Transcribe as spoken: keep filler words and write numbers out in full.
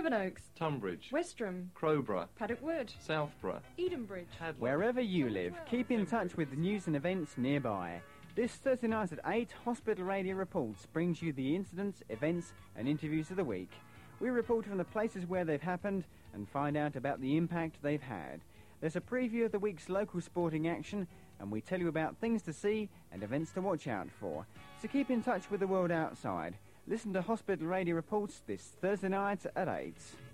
Sevenoaks, Tunbridge, Westerham, Crowborough, Paddock Wood, Southborough, Edenbridge. Hadley. Wherever you live, keep in touch with the news and events nearby. This Thursday night at eight, Hospital Radio Reports brings you the incidents, events and interviews of the week. We report from the places where they've happened and find out about the impact they've had. There's a preview of the week's local sporting action, and we tell you about things to see and events to watch out for. So keep in touch with the world outside. Listen to Hospital Radio Reports this Thursday night at eight.